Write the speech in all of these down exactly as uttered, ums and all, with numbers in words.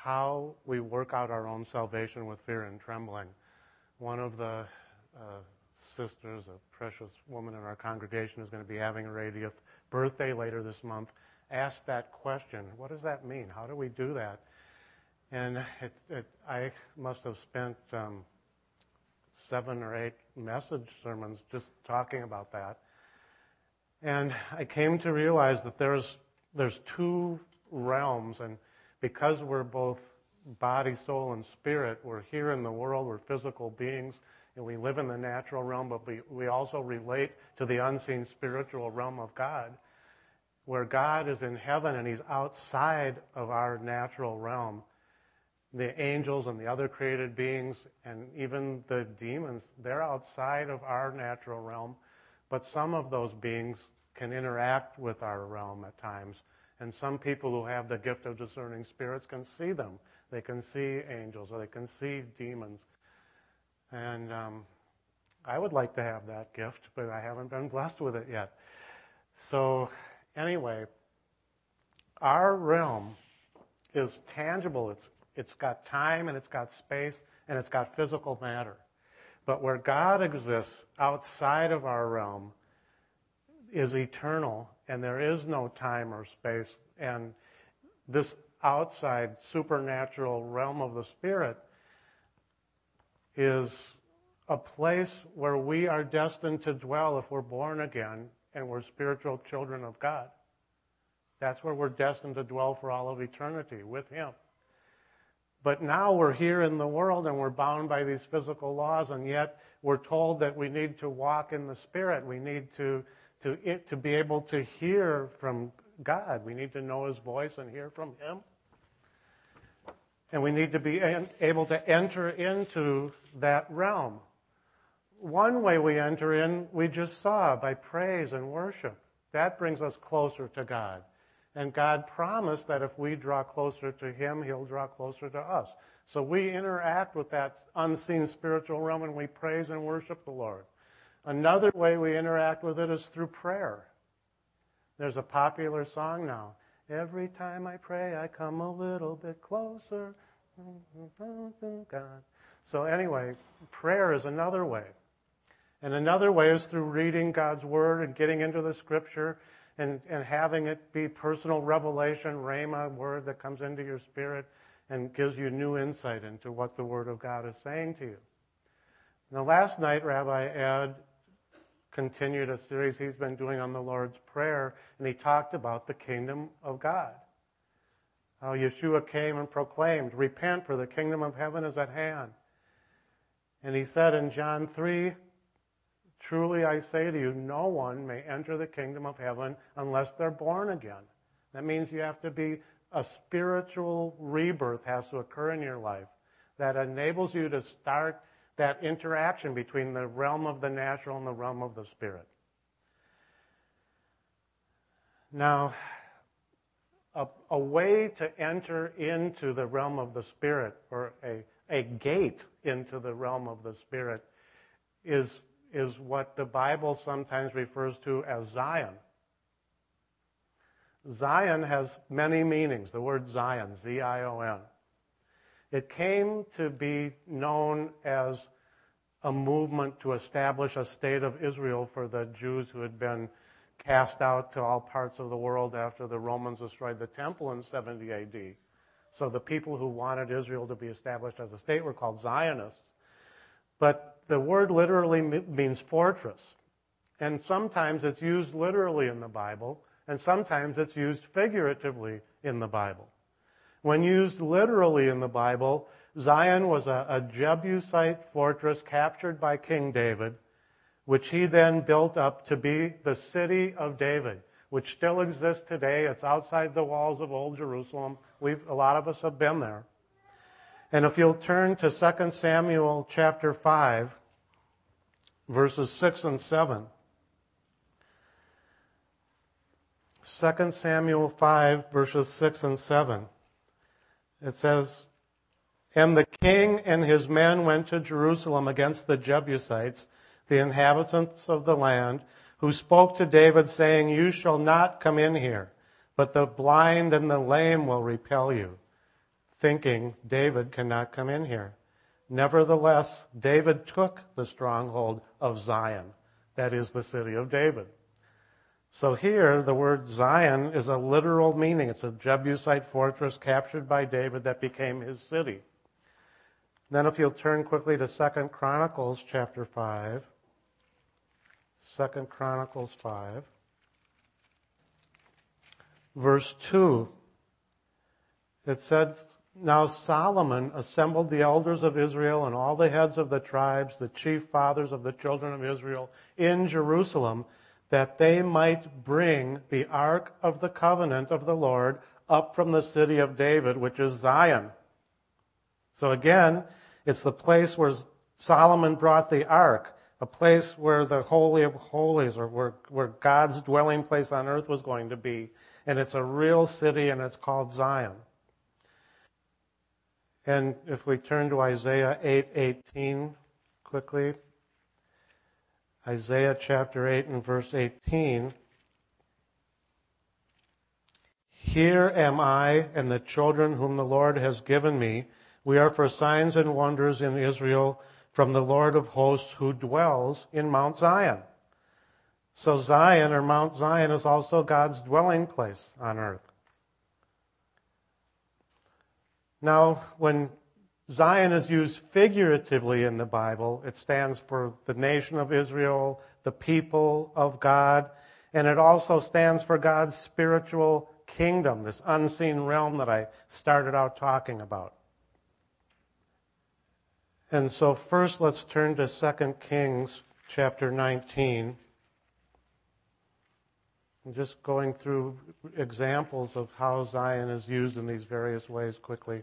how we work out our own salvation with fear and trembling. One of the uh, sisters, a precious woman in our congregation who's going to be having her eightieth birthday later this month, asked that question. What does that mean? How do we do that? And it, it, I must have spent um, seven or eight message sermons just talking about that. And I came to realize that there's there's two realms, and because we're both body, soul, and spirit, we're here in the world, we're physical beings, and we live in the natural realm, but we, we also relate to the unseen spiritual realm of God, where God is in heaven and he's outside of our natural realm. The angels and the other created beings and even the demons, they're outside of our natural realm, but some of those beings can interact with our realm at times. And some people who have the gift of discerning spirits can see them. They can see angels or they can see demons. And um, I would like to have that gift, but I haven't been blessed with it yet. So anyway, our realm is tangible. It's it's got time and it's got space and it's got physical matter. But where God exists outside of our realm is eternal, and there is no time or space. And this outside supernatural realm of the Spirit is a place where we are destined to dwell if we're born again and we're spiritual children of God. That's where we're destined to dwell for all of eternity with Him. But now we're here in the world and we're bound by these physical laws, and yet we're told that we need to walk in the Spirit. We need to, to, to be able to hear from God. We need to know His voice and hear from Him. And we need to be able to enter into that realm. One way we enter in, we just saw, by praise and worship. That brings us closer to God. And God promised that if we draw closer to Him, He'll draw closer to us. So we interact with that unseen spiritual realm and we praise and worship the Lord. Another way we interact with it is through prayer. There's a popular song now. Every time I pray, I come a little bit closer. God. So anyway, prayer is another way. And another way is through reading God's Word and getting into the Scripture and, and having it be personal revelation, rhema, word that comes into your spirit and gives you new insight into what the Word of God is saying to you. Now, last night, Rabbi Ed continued a series he's been doing on the Lord's Prayer, and he talked about the kingdom of God. How Yeshua came and proclaimed, repent, for the kingdom of heaven is at hand. And he said in John three, truly I say to you, no one may enter the kingdom of heaven unless they're born again. That means you have to be, a spiritual rebirth has to occur in your life that enables you to start that interaction between the realm of the natural and the realm of the spirit. Now, a, a way to enter into the realm of the spirit, or a, a gate into the realm of the spirit, is, is what the Bible sometimes refers to as Zion. Zion has many meanings, the word Zion, Z I O N. It came to be known as a movement to establish a state of Israel for the Jews who had been cast out to all parts of the world after the Romans destroyed the temple in seventy A D. So the people who wanted Israel to be established as a state were called Zionists. But the word literally means fortress. And sometimes it's used literally in the Bible, and sometimes it's used figuratively in the Bible. When used literally in the Bible, Zion was a, a Jebusite fortress captured by King David, which he then built up to be the city of David, which still exists today. It's outside the walls of Old Jerusalem. We've, a lot of us have been there. And if you'll turn to Second Samuel chapter five, verses six and seven. Second Samuel five, verses six and seven. It says, and the king and his men went to Jerusalem against the Jebusites, the inhabitants of the land, who spoke to David, saying, you shall not come in here, but the blind and the lame will repel you. thinking David cannot come in here. Nevertheless, David took the stronghold of Zion, that is the city of David. So here, the word Zion is a literal meaning. It's a Jebusite fortress captured by David that became his city. Then if you'll turn quickly to Second Chronicles chapter five. Second Chronicles five. Verse two. It said, "Now Solomon assembled the elders of Israel and all the heads of the tribes, the chief fathers of the children of Israel, in Jerusalem, that they might bring the ark of the covenant of the Lord up from the city of David, which is Zion." So again, it's the place where Solomon brought the ark, a place where the Holy of Holies, or where, where God's dwelling place on earth was going to be. And it's a real city, and it's called Zion. And if we turn to Isaiah eight eighteen quickly, Isaiah chapter eight and verse eighteen, "Here am I and the children whom the Lord has given me. We are for signs and wonders in Israel from the Lord of hosts who dwells in Mount Zion." So Zion, or Mount Zion, is also God's dwelling place on earth. Now, when Zion is used figuratively in the Bible, it stands for the nation of Israel, the people of God, and it also stands for God's spiritual kingdom, this unseen realm that I started out talking about. And so first let's turn to Second Kings chapter nineteen. I'm just going through examples of how Zion is used in these various ways quickly.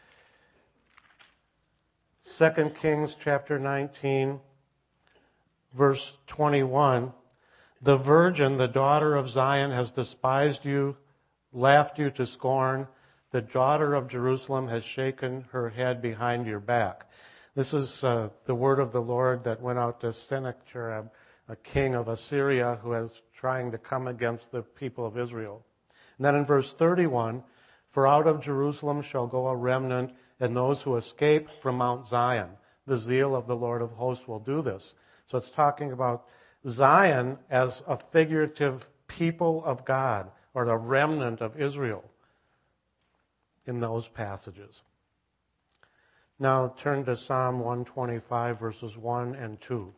Second Kings chapter nineteen, verse twenty-one. "The virgin, the daughter of Zion, has despised you, laughed you to scorn. The daughter of Jerusalem has shaken her head behind your back." This is uh, the word of the Lord that went out to Sennacherib, a king of Assyria who was trying to come against the people of Israel. And then in verse thirty-one, "For out of Jerusalem shall go a remnant, and those who escape from Mount Zion. The zeal of the Lord of hosts will do this." So it's talking about Zion as a figurative people of God, or the remnant of Israel in those passages. Now turn to Psalm one twenty-five, verses one and two.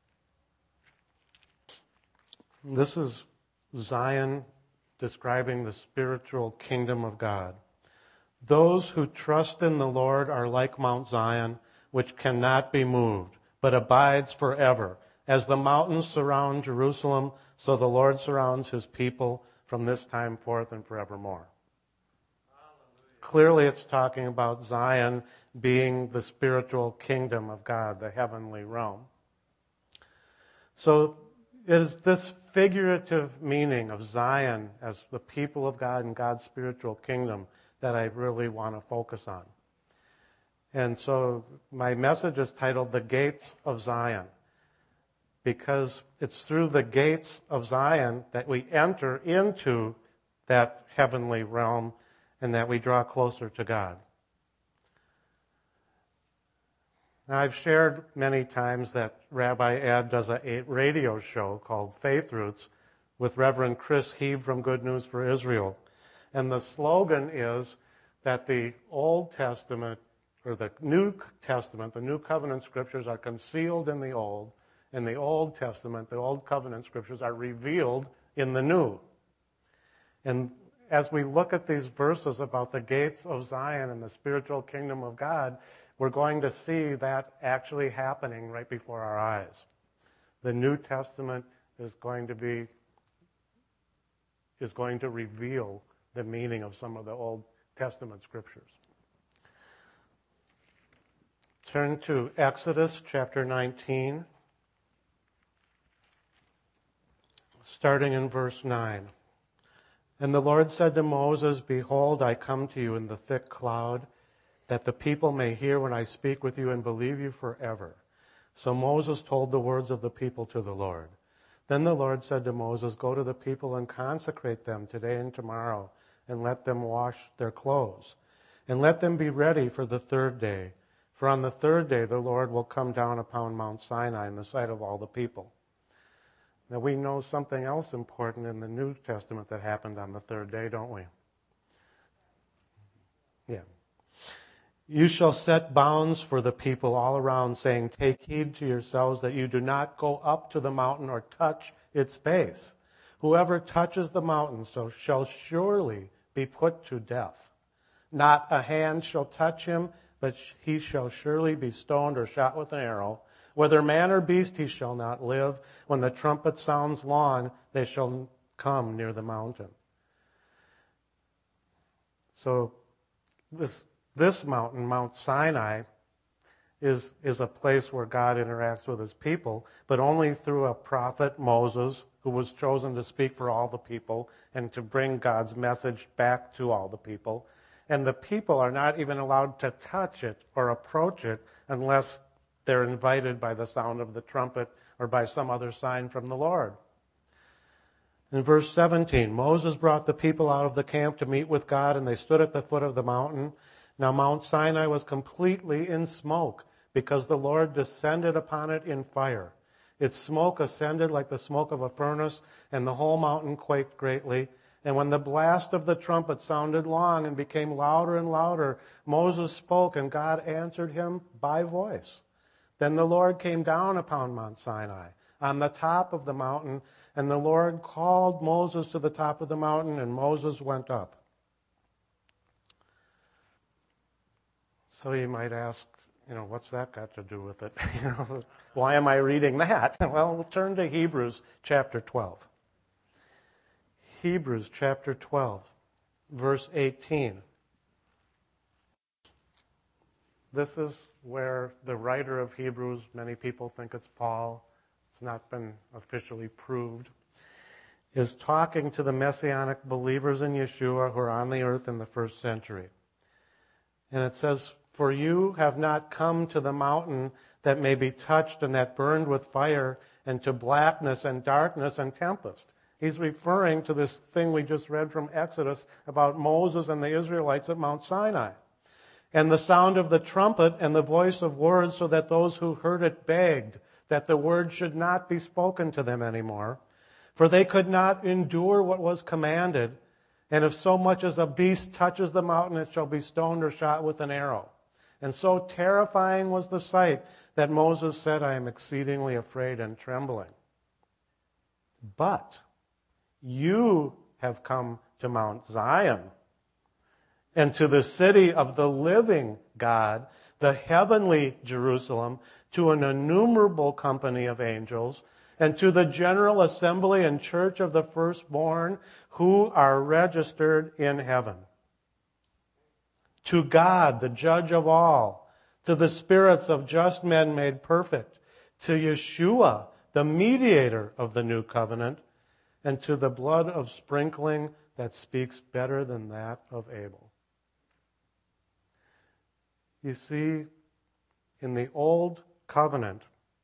This is Zion describing the spiritual kingdom of God. "Those who trust in the Lord are like Mount Zion, which cannot be moved, but abides forever. As the mountains surround Jerusalem, so the Lord surrounds his people from this time forth and forevermore." Hallelujah. Clearly it's talking about Zion being the spiritual kingdom of God, the heavenly realm. So it is this figurative meaning of Zion as the people of God and God's spiritual kingdom that I really want to focus on. And so my message is titled "The Gates of Zion," because it's through the gates of Zion that we enter into that heavenly realm and that we draw closer to God. Now, I've shared many times that Rabbi Ed does a radio show called Faith Roots with Reverend Chris Heeb from Good News for Israel. And the slogan is that the Old Testament, or the New Testament, the New Covenant Scriptures are concealed in the Old, and the Old Testament, the Old Covenant Scriptures are revealed in the New. And as we look at these verses about the gates of Zion and the spiritual kingdom of God, we're going to see that actually happening right before our eyes. The New Testament is going to be, is going to reveal the meaning of some of the Old Testament scriptures. Turn to Exodus chapter nineteen, starting in verse nine. "And the Lord said to Moses, Behold, I come to you in the thick cloud, that the people may hear when I speak with you and believe you forever." So Moses told the words of the people to the Lord. Then the Lord said to Moses, "Go to the people and consecrate them today and tomorrow, and let them wash their clothes. and let them be ready for the third day. For on the third day the Lord will come down upon Mount Sinai in the sight of all the people. Now we know something else important in the New Testament that happened on the third day, don't we? Yeah. You shall set bounds for the people all around, saying, take heed to yourselves that you do not go up to the mountain or touch its base. Whoever touches the mountain so shall surely be put to death. Not a hand shall touch him, but he shall surely be stoned or shot with an arrow. Whether man or beast, he shall not live. When the trumpet sounds long, they shall come near the mountain. So this this mountain, Mount Sinai, is, is a place where God interacts with his people, but only through a prophet, Moses, who was chosen to speak for all the people and to bring God's message back to all the people. And the people are not even allowed to touch it or approach it unless they're invited by the sound of the trumpet or by some other sign from the Lord. In verse seventeen, Moses brought the people out of the camp to meet with God, and they stood at the foot of the mountain. Now Mount Sinai was completely in smoke, because the Lord descended upon it in fire. Its smoke ascended like the smoke of a furnace, and the whole mountain quaked greatly. And when the blast of the trumpet sounded long and became louder and louder, Moses spoke, and God answered him by voice. Then the Lord came down upon Mount Sinai, on the top of the mountain, and the Lord called Moses to the top of the mountain, and Moses went up. So you might ask, you know, what's that got to do with it? You know, why am I reading that? Well, we'll turn to Hebrews chapter twelve. Hebrews chapter twelve, verse eighteen. This is where the writer of Hebrews, many people think it's Paul, it's not been officially proved, is talking to the Messianic believers in Yeshua who are on the earth in the first century. And it says, for you have not come to the mountain that may be touched and that burned with fire, and to blackness and darkness and tempest. He's referring to this thing we just read from Exodus about Moses and the Israelites at Mount Sinai. And the sound of the trumpet and the voice of words, so that those who heard it begged that the word should not be spoken to them anymore. For they could not endure what was commanded. And if so much as a beast touches the mountain, it shall be stoned or shot with an arrow. And so terrifying was the sight that Moses said, I am exceedingly afraid and trembling. But you have come to Mount Zion, and to the city of the living God, the heavenly Jerusalem, to an innumerable company of angels, and to the general assembly and church of the firstborn who are registered in heaven. To God, the judge of all, to the spirits of just men made perfect, to Yeshua, the mediator of the new covenant, and to the blood of sprinkling that speaks better than that of Abel. You see, in the old covenant,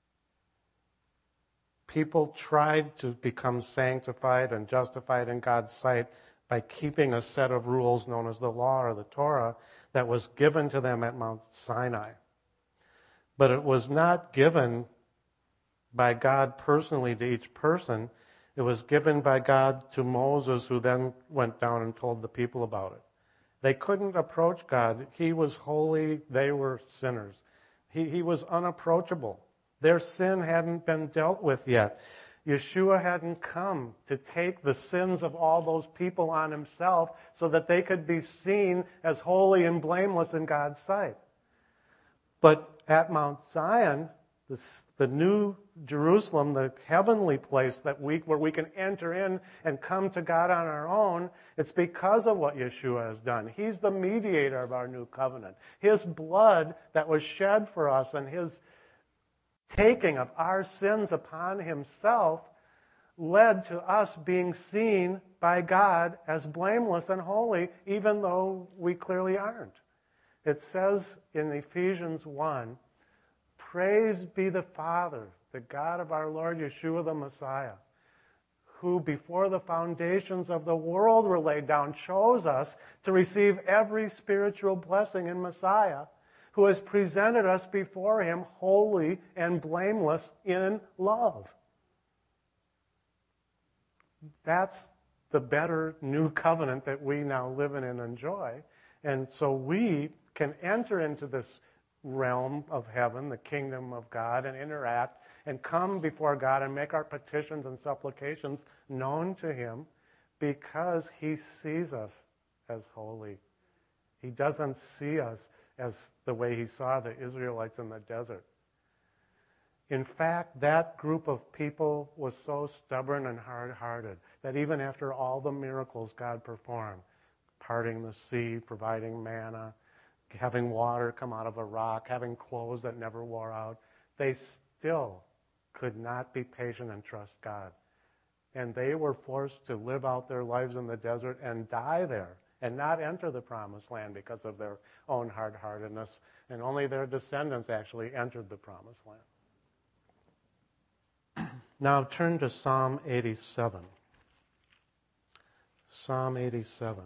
people tried to become sanctified and justified in God's sight by keeping a set of rules known as the law or the Torah that was given to them at Mount Sinai. But it was not given by God personally to each person. It was given by God to Moses, who then went down and told the people about it. They couldn't approach God. He was holy. They were sinners. He, he was unapproachable. Their sin hadn't been dealt with yet. Yeshua hadn't come to take the sins of all those people on himself so that they could be seen as holy and blameless in God's sight. But at Mount Zion, the, the new Jerusalem, the heavenly place that we, where we can enter in and come to God on our own, it's because of what Yeshua has done. He's the mediator of our new covenant. His blood that was shed for us and his taking of our sins upon himself led to us being seen by God as blameless and holy, even though we clearly aren't. It says in Ephesians one, praise be the Father, the God of our Lord Yeshua the Messiah, who before the foundations of the world were laid down chose us to receive every spiritual blessing in Messiah, who has presented us before him holy and blameless in love. That's the better new covenant that we now live in and enjoy. And so we can enter into this realm of heaven, the kingdom of God, and interact and come before God and make our petitions and supplications known to him because he sees us as holy. He doesn't see us as the way he saw the Israelites in the desert. In fact, that group of people was so stubborn and hard-hearted that even after all the miracles God performed, parting the sea, providing manna, having water come out of a rock, having clothes that never wore out, they still could not be patient and trust God. And they were forced to live out their lives in the desert and die there and not enter the promised land because of their own hard-heartedness. And only their descendants actually entered the promised land. Now turn to Psalm eighty-seven. Psalm eighty-seven.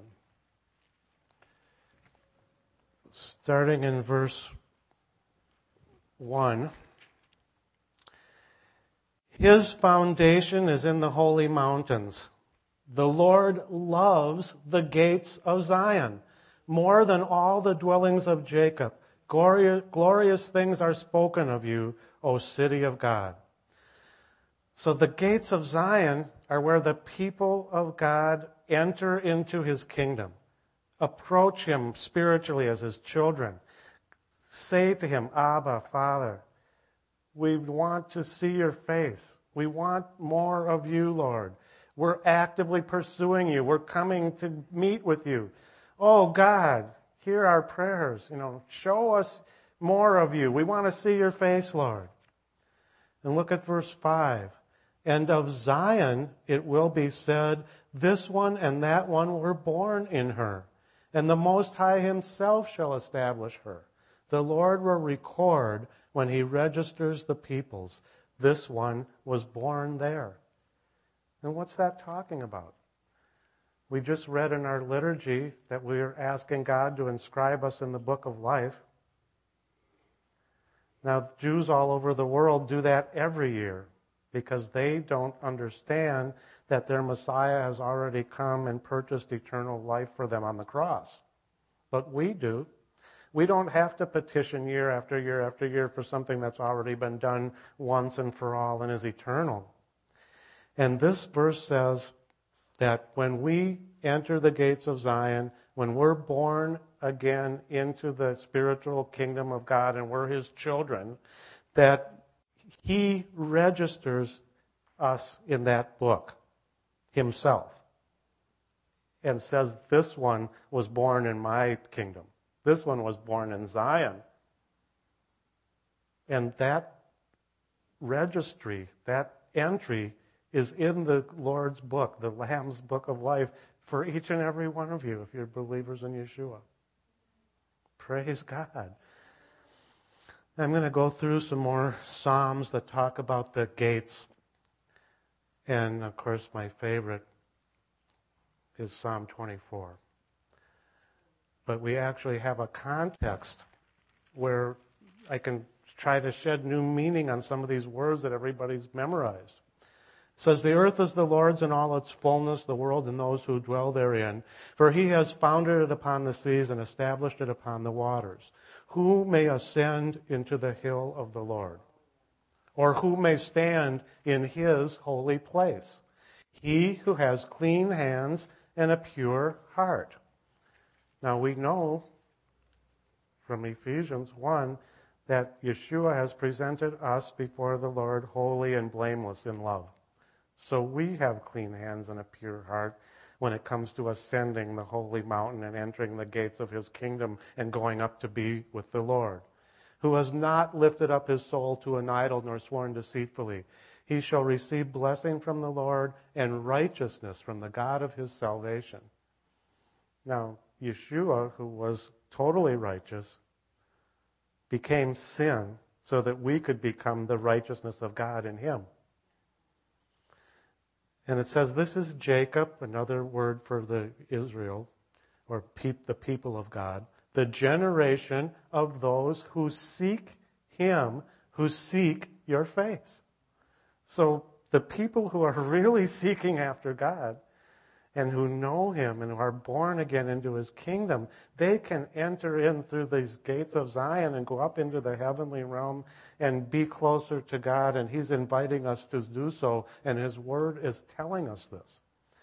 Starting in verse one. His foundation is in the holy mountains. The Lord loves the gates of Zion more than all the dwellings of Jacob. Glorious, glorious things are spoken of you, O city of God. So the gates of Zion are where the people of God enter into his kingdom, approach him spiritually as his children, say to him, Abba, Father, we want to see your face. We want more of you, Lord. We're actively pursuing you. We're coming to meet with you. Oh, God, hear our prayers. You know, show us more of you. We want to see your face, Lord. And look at verse five. And of Zion it will be said, this one and that one were born in her, and the Most High himself shall establish her. The Lord will record when he registers the peoples. This one was born there. And what's that talking about? We just read in our liturgy that we are asking God to inscribe us in the book of life. Now, Jews all over the world do that every year because they don't understand that their Messiah has already come and purchased eternal life for them on the cross. But we do. We don't have to petition year after year after year for something that's already been done once and for all and is eternal. And this verse says that when we enter the gates of Zion, when we're born again into the spiritual kingdom of God and we're his children, that he registers us in that book himself and says, this one was born in my kingdom. This one was born in Zion. And that registry, that entry, is in the Lord's book, the Lamb's book of life, for each and every one of you if you're believers in Yeshua. Praise God. I'm going to go through some more Psalms that talk about the gates. And, of course, my favorite is Psalm twenty-four. But we actually have a context where I can try to shed new meaning on some of these words that everybody's memorized. It says, the earth is the Lord's and all its fullness, the world and those who dwell therein. For he has founded it upon the seas and established it upon the waters. Who may ascend into the hill of the Lord? Or who may stand in his holy place? He who has clean hands and a pure heart. Now we know from Ephesians one that Yeshua has presented us before the Lord holy and blameless in love. So we have clean hands and a pure heart when it comes to ascending the holy mountain and entering the gates of his kingdom and going up to be with the Lord. Who has not lifted up his soul to an idol nor sworn deceitfully. He shall receive blessing from the Lord and righteousness from the God of his salvation. Now, Yeshua, who was totally righteous, became sin so that we could become the righteousness of God in him. And it says, this is Jacob, another word for the Israel, or peop, the people of God, the generation of those who seek him, who seek your face. So the people who are really seeking after God and who know him and who are born again into his kingdom, they can enter in through these gates of Zion and go up into the heavenly realm and be closer to God. And he's inviting us to do so, and his word is telling us this.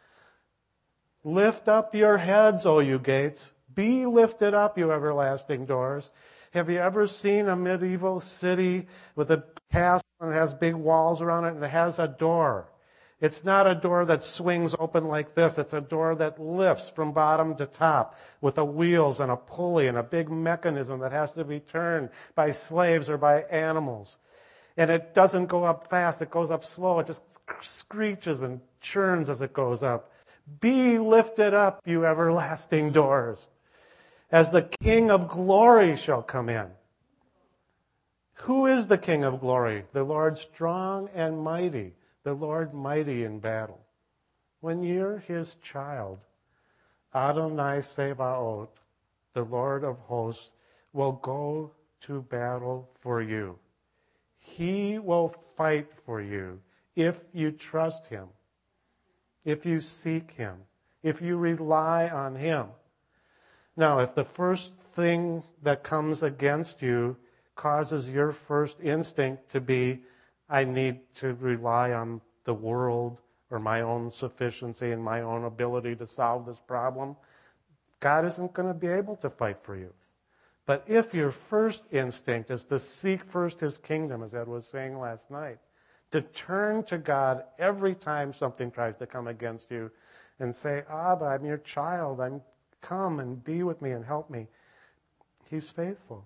Lift up your heads, O you gates. Be lifted up, you everlasting doors. Have you ever seen a medieval city with a castle and it has big walls around it and it has a door? It's not a door that swings open like this. It's a door that lifts from bottom to top with a wheels and a pulley and a big mechanism that has to be turned by slaves or by animals. And it doesn't go up fast. It goes up slow. It just screeches and churns as it goes up. Be lifted up, you everlasting doors, as the King of glory shall come in. Who is the King of glory? The Lord strong and mighty, the Lord mighty in battle. When you're his child, Adonai Sebaot, the Lord of hosts, will go to battle for you. He will fight for you if you trust him, if you seek him, if you rely on him. Now, if the first thing that comes against you causes your first instinct to be, I need to rely on the world or my own sufficiency and my own ability to solve this problem, God isn't going to be able to fight for you. But if your first instinct is to seek first his kingdom, as Ed was saying last night, to turn to God every time something tries to come against you and say, Abba, I'm your child, I'm come and be with me and help me. He's faithful.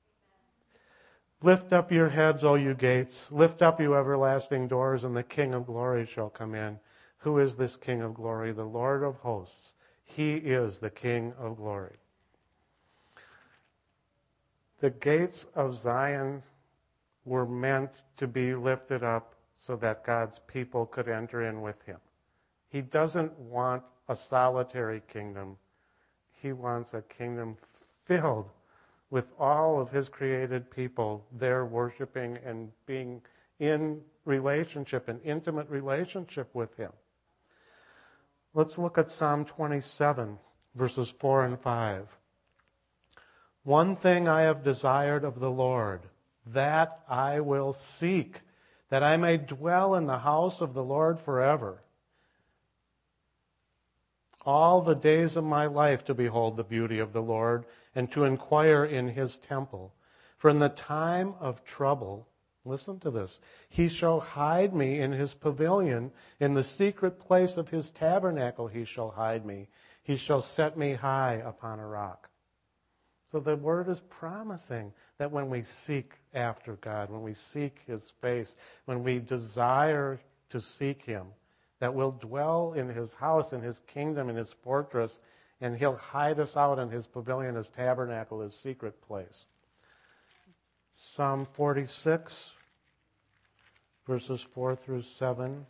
Lift up your heads, O you gates. Lift up, you everlasting doors, and the King of glory shall come in. Who is this King of glory? The Lord of hosts. He is the King of glory. The gates of Zion were meant to be lifted up so that God's people could enter in with him. He doesn't want a solitary kingdom. He wants a kingdom filled with all of his created people there worshiping and being in relationship, an intimate relationship with him. Let's look at Psalm twenty-seven, verses four and five. One thing I have desired of the Lord, that I will seek, that I may dwell in the house of the Lord forever. All the days of my life to behold the beauty of the Lord and to inquire in his temple. For in the time of trouble, listen to this, he shall hide me in his pavilion. In the secret place of his tabernacle he shall hide me. He shall set me high upon a rock. So the word is promising that when we seek after God, when we seek his face, when we desire to seek him, that we'll dwell in his house, in his kingdom, in his fortress, and he'll hide us out in his pavilion, his tabernacle, his secret place. Psalm forty-six, verses four through seven.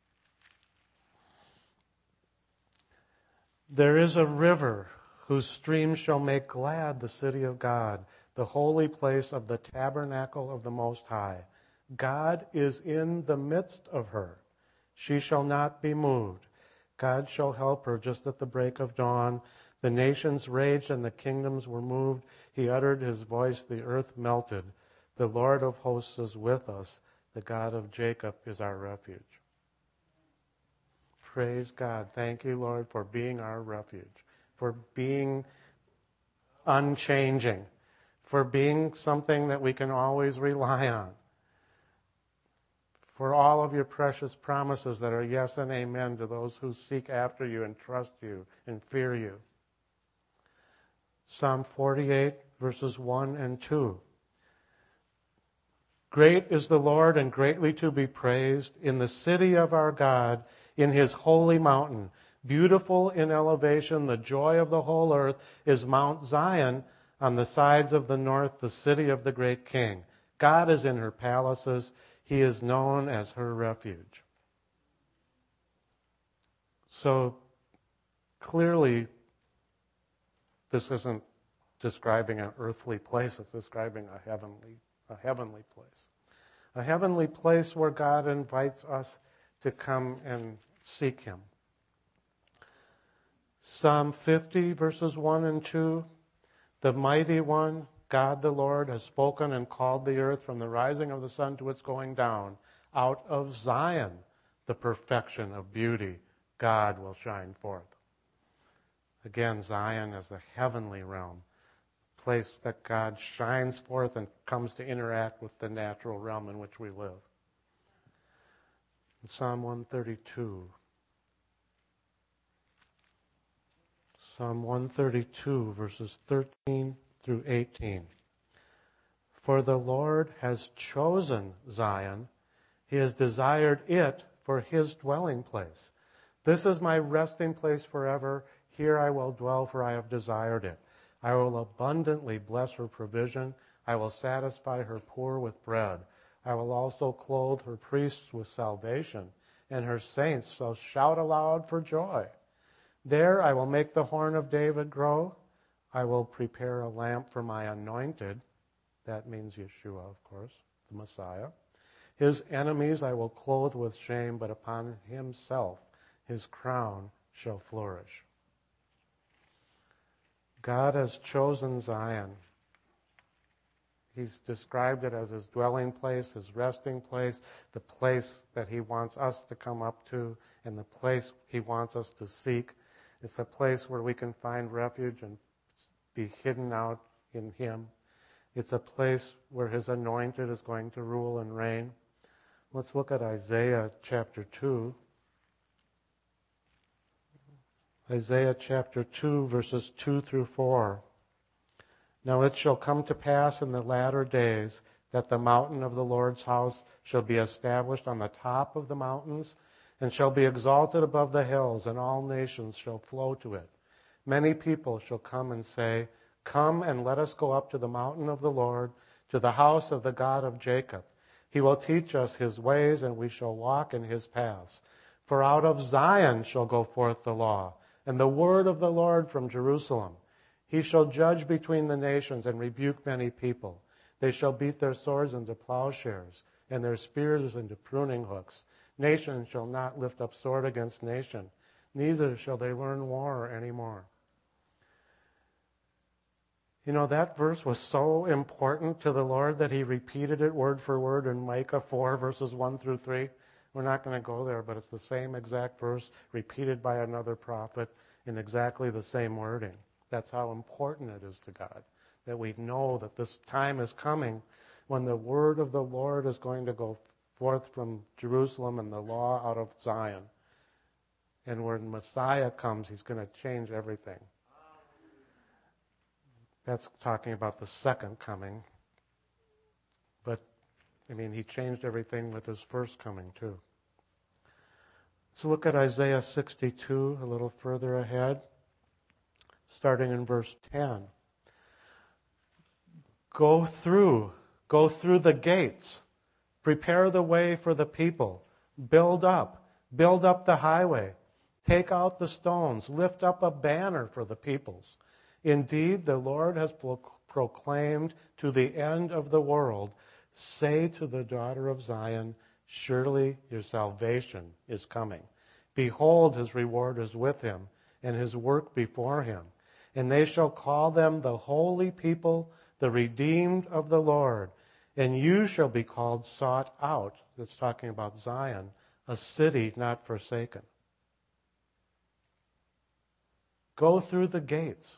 There is a river whose streams shall make glad the city of God, the holy place of the tabernacle of the Most High. God is in the midst of her. She shall not be moved. God shall help her just at the break of dawn. The nations raged and the kingdoms were moved. He uttered his voice, the earth melted. The Lord of hosts is with us. The God of Jacob is our refuge. Praise God. Thank you, Lord, for being our refuge, for being unchanging, for being something that we can always rely on, for all of your precious promises that are yes and amen to those who seek after you and trust you and fear you. Psalm forty-eight, verses one and two. Great is the Lord and greatly to be praised in the city of our God, in his holy mountain. Beautiful in elevation, the joy of the whole earth is Mount Zion on the sides of the north, the city of the great King. God is in her palaces. He is known as her refuge. So clearly, this isn't describing an earthly place, it's describing a heavenly, a heavenly place. A heavenly place where God invites us to come and seek Him. Psalm fifty, verses one and two, the mighty one, God the Lord, has spoken and called the earth from the rising of the sun to its going down. Out of Zion, the perfection of beauty, God will shine forth. Again, Zion is the heavenly realm, place that God shines forth and comes to interact with the natural realm in which we live. In Psalm one thirty-two. Psalm one thirty-two, verses thirteen through eighteen. For the Lord has chosen Zion. He has desired it for His dwelling place. This is my resting place forever. Here I will dwell, for I have desired it. I will abundantly bless her provision. I will satisfy her poor with bread. I will also clothe her priests with salvation, and her saints shall shout aloud for joy. There I will make the horn of David grow. I will prepare a lamp for my anointed. That means Yeshua, of course, the Messiah. His enemies I will clothe with shame, but upon himself his crown shall flourish. God has chosen Zion. He's described it as His dwelling place, His resting place, the place that He wants us to come up to, and the place He wants us to seek. It's a place where we can find refuge and be hidden out in Him. It's a place where His anointed is going to rule and reign. Let's look at Isaiah chapter two. Isaiah chapter two, verses two through four. Now it shall come to pass in the latter days that the mountain of the Lord's house shall be established on the top of the mountains, and shall be exalted above the hills, and all nations shall flow to it. Many people shall come and say, Come and let us go up to the mountain of the Lord, to the house of the God of Jacob. He will teach us His ways, and we shall walk in His paths. For out of Zion shall go forth the law, and the word of the Lord from Jerusalem. He shall judge between the nations and rebuke many people. They shall beat their swords into plowshares, and their spears into pruning hooks. Nation shall not lift up sword against nation, neither shall they learn war anymore. You know, that verse was so important to the Lord that He repeated it word for word in Micah four, verses one through three. We're not going to go there, but it's the same exact verse repeated by another prophet in exactly the same wording. That's how important it is to God, that we know that this time is coming when the word of the Lord is going to go forth from Jerusalem and the law out of Zion. And when Messiah comes, He's going to change everything. That's talking about the second coming. But, I mean, He changed everything with His first coming, too. Let's look at Isaiah sixty-two, a little further ahead, starting in verse ten. Go through, go through the gates. Prepare the way for the people. Build up, build up the highway. Take out the stones. Lift up a banner for the peoples. Indeed, the Lord has pro- proclaimed to the end of the world, say to the daughter of Zion, surely your salvation is coming. Behold, His reward is with Him, and His work before Him. And they shall call them the holy people, the redeemed of the Lord. And you shall be called sought out. That's talking about Zion, a city not forsaken. Go through the gates.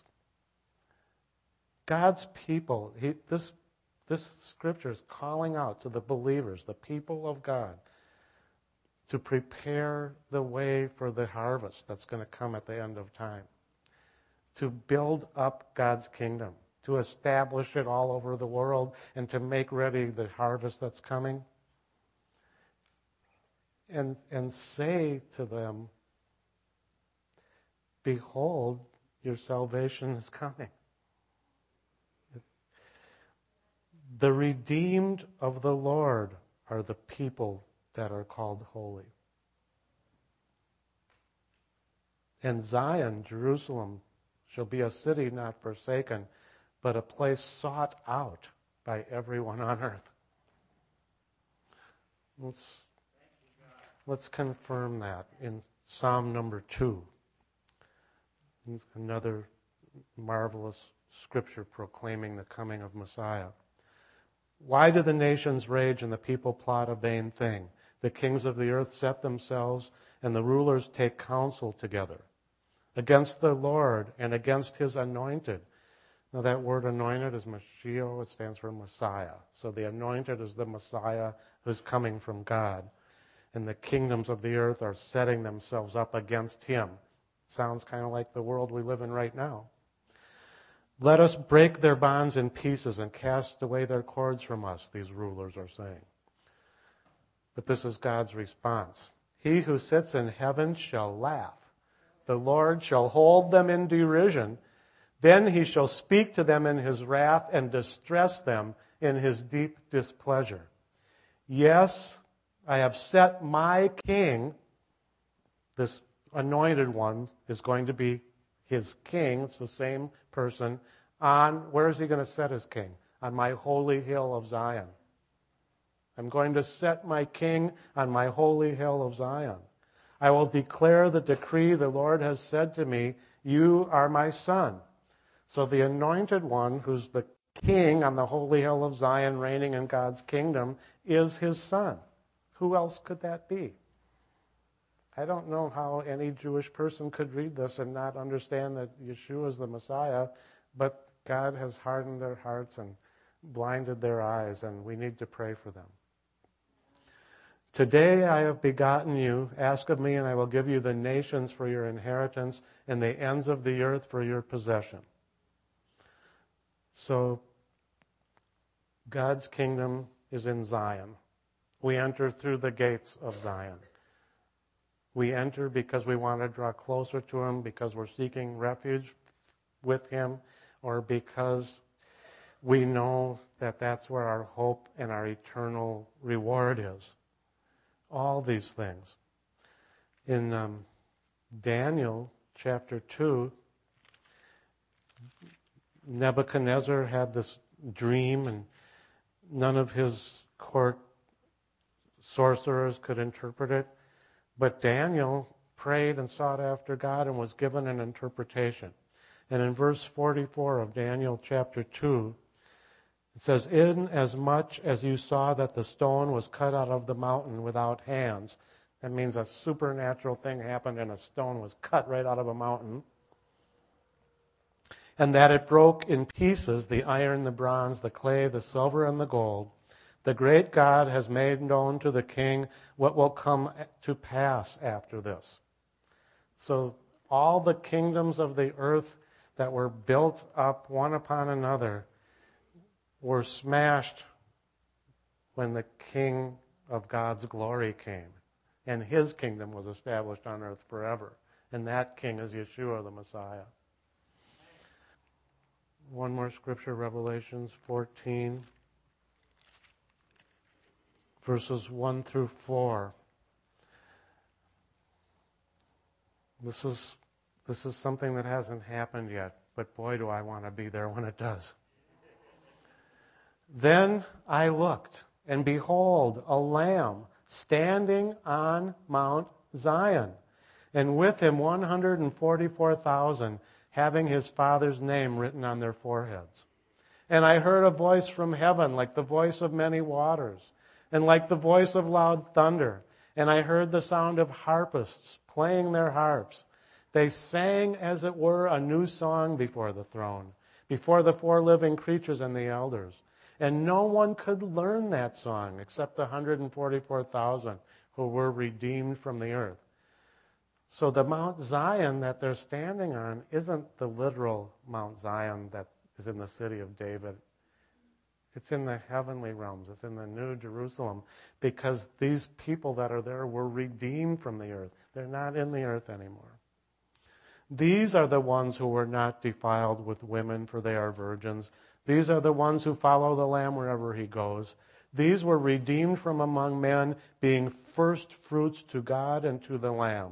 God's people, he, this, this scripture is calling out to the believers, the people of God, to prepare the way for the harvest that's going to come at the end of time. To build up God's kingdom, to establish it all over the world, and to make ready the harvest that's coming. And, and say to them, behold, your salvation is coming. The redeemed of the Lord are the people that are called holy. And Zion, Jerusalem, shall be a city not forsaken, but a place sought out by everyone on earth. Let's, let's confirm that in Psalm number two. Another marvelous scripture proclaiming the coming of Messiah. Why do the nations rage and the people plot a vain thing? The kings of the earth set themselves, and the rulers take counsel together against the Lord and against his anointed. Now that word anointed is Mashiach. It stands for Messiah. So the anointed is the Messiah who's coming from God. And the kingdoms of the earth are setting themselves up against him. Sounds kind of like the world we live in right now. Let us break their bonds in pieces and cast away their cords from us, these rulers are saying. But this is God's response. He who sits in heaven shall laugh. The Lord shall hold them in derision. Then he shall speak to them in his wrath and distress them in his deep displeasure. Yes, I have set my king, this anointed one is going to be his king. It's the same person. On, where is he going to set his king? On my holy hill of Zion. I'm going to set my king on my holy hill of Zion. I will declare the decree the Lord has said to me, you are my son. So the anointed one, who's the king on the holy hill of Zion, reigning in God's kingdom, is his son. Who else could that be? I don't know how any Jewish person could read this and not understand that Yeshua is the Messiah, but God has hardened their hearts and blinded their eyes, and we need to pray for them. Today I have begotten you. Ask of me, and I will give you the nations for your inheritance and the ends of the earth for your possession. So, God's kingdom is in Zion. We enter through the gates of Zion. We enter because we want to draw closer to him, because we're seeking refuge with him, or because we know that that's where our hope and our eternal reward is. All these things. In um, Daniel chapter two, Nebuchadnezzar had this dream, and none of his court sorcerers could interpret it. But Daniel prayed and sought after God and was given an interpretation. And in verse forty-four of Daniel chapter two, it says, inasmuch as you saw that the stone was cut out of the mountain without hands. That means a supernatural thing happened and a stone was cut right out of a mountain. And that it broke in pieces the iron, the bronze, the clay, the silver, and the gold. The great God has made known to the king what will come to pass after this. So all the kingdoms of the earth that were built up one upon another were smashed when the King of God's glory came. And his kingdom was established on earth forever. And that king is Yeshua the Messiah. One more scripture, Revelations fourteen, verses one through four. This is, this is something that hasn't happened yet, but boy, do I want to be there when it does. Then I looked, and behold, a lamb standing on Mount Zion, and with him one hundred forty-four thousand, having his Father's name written on their foreheads. And I heard a voice from heaven, like the voice of many waters, and like the voice of loud thunder. And I heard the sound of harpists playing their harps. They sang, as it were, a new song before the throne, before the four living creatures and the elders. And no one could learn that song except the one hundred forty-four thousand who were redeemed from the earth. So the Mount Zion that they're standing on isn't the literal Mount Zion that is in the city of David. It's in the heavenly realms. It's in the New Jerusalem, because these people that are there were redeemed from the earth. They're not in the earth anymore. These are the ones who were not defiled with women, for they are virgins. These are the ones who follow the Lamb wherever he goes. These were redeemed from among men, being first fruits to God and to the Lamb.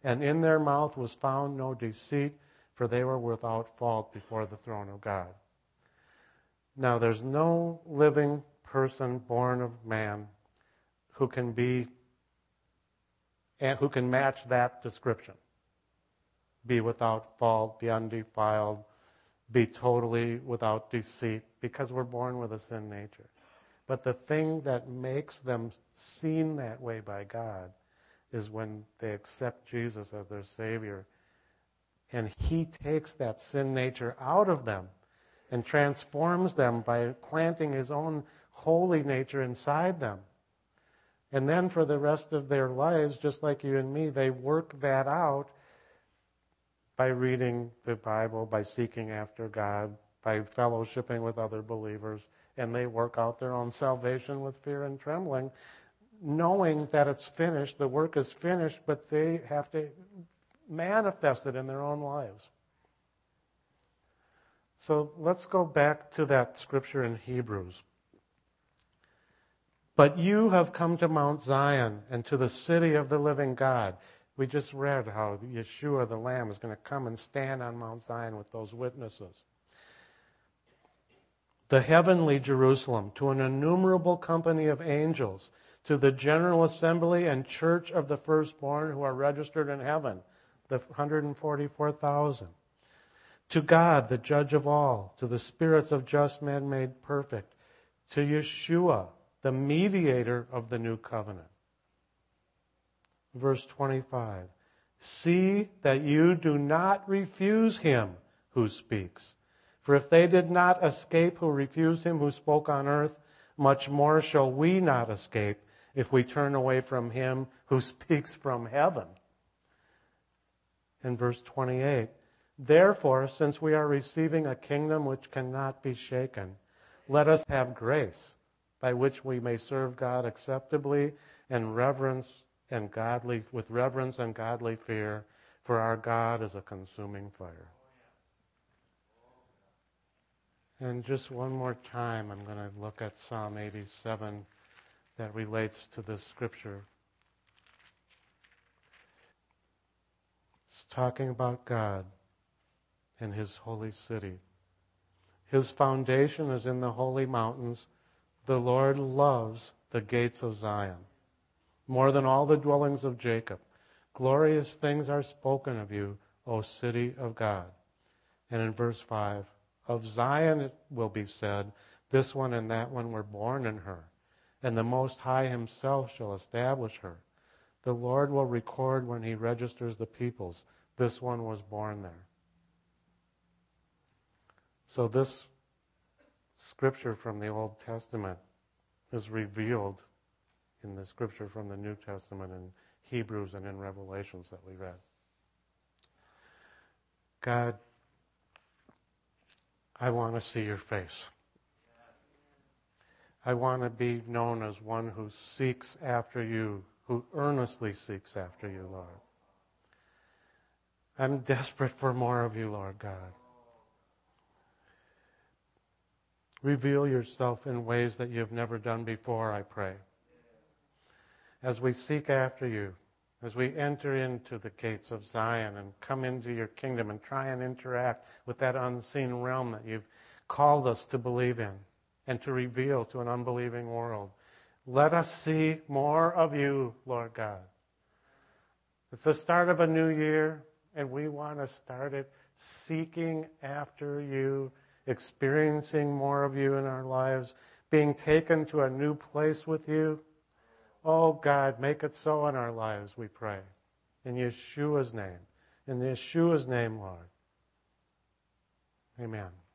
and in their mouth was found no deceit, for they were without fault before the throne of God. Now, there's no living person born of man who can be and who can match that description. Be without fault, be undefiled, be totally without deceit, because we're born with a sin nature. But the thing that makes them seen that way by God is when they accept Jesus as their Savior. And He takes that sin nature out of them and transforms them by planting His own holy nature inside them. And then for the rest of their lives, just like you and me, they work that out by reading the Bible, by seeking after God, by fellowshipping with other believers, and they work out their own salvation with fear and trembling, knowing that it's finished, the work is finished, but they have to manifest it in their own lives. So let's go back to that scripture in Hebrews. But you have come to Mount Zion and to the city of the living God. We just read how Yeshua the Lamb is going to come and stand on Mount Zion with those witnesses. The heavenly Jerusalem, to an innumerable company of angels, to the general assembly and church of the firstborn who are registered in heaven, the one hundred forty-four thousand. To God, the judge of all, to the spirits of just men made perfect, to Yeshua, the mediator of the new covenant. Verse twenty-five, see that you do not refuse him who speaks. For if they did not escape who refused him who spoke on earth, much more shall we not escape if we turn away from him who speaks from heaven. In verse twenty-eight, therefore, since we are receiving a kingdom which cannot be shaken, let us have grace by which we may serve God acceptably and reverence and godly, with reverence and godly fear, for our God is a consuming fire. And just one more time, I'm going to look at Psalm eighty-seven that relates to this scripture. It's talking about God and His holy city. His foundation is in the holy mountains. The Lord loves the gates of Zion more than all the dwellings of Jacob. Glorious things are spoken of you, O city of God. And in verse five, of Zion it will be said, this one and that one were born in her, and the Most High Himself shall establish her. The Lord will record when He registers the peoples, this one was born there. So this scripture from the Old Testament is revealed in the scripture from the New Testament in Hebrews and in Revelations that we read. God, I want to see your face. I want to be known as one who seeks after you, who earnestly seeks after you, Lord. I'm desperate for more of you, Lord God. Reveal yourself in ways that you've never done before, I pray. As we seek after you, as we enter into the gates of Zion and come into your kingdom and try and interact with that unseen realm that you've called us to believe in and to reveal to an unbelieving world, let us see more of you, Lord God. It's the start of a new year, and we want to start it seeking after you, experiencing more of you in our lives, being taken to a new place with you. Oh God, make it so in our lives, we pray. In Yeshua's name. In Yeshua's name, Lord. Amen.